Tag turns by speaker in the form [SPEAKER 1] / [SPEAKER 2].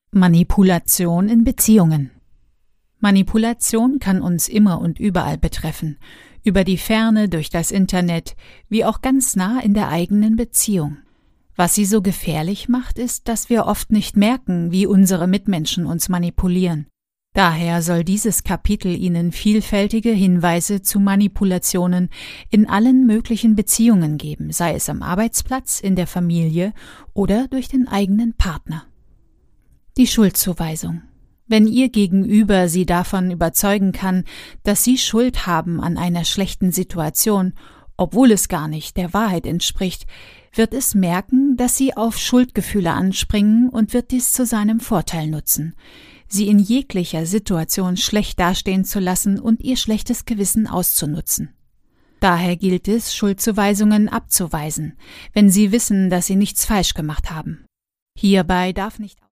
[SPEAKER 1] Manipulation in Beziehungen. Manipulation kann uns immer und überall betreffen, über die Ferne, durch das Internet, wie auch ganz nah in der eigenen Beziehung. Was sie so gefährlich macht, ist, dass wir oft nicht merken, wie unsere Mitmenschen uns manipulieren. Daher soll dieses Kapitel Ihnen vielfältige Hinweise zu Manipulationen in allen möglichen Beziehungen geben, sei es am Arbeitsplatz, in der Familie oder durch den eigenen Partner. Die Schuldzuweisung. Wenn Ihr Gegenüber Sie davon überzeugen kann, dass Sie Schuld haben an einer schlechten Situation, obwohl es gar nicht der Wahrheit entspricht, wird es merken, dass Sie auf Schuldgefühle anspringen und wird dies zu seinem Vorteil nutzen, Sie in jeglicher Situation schlecht dastehen zu lassen und Ihr schlechtes Gewissen auszunutzen. Daher gilt es, Schuldzuweisungen abzuweisen, wenn Sie wissen, dass Sie nichts falsch gemacht haben. Hierbei darf nicht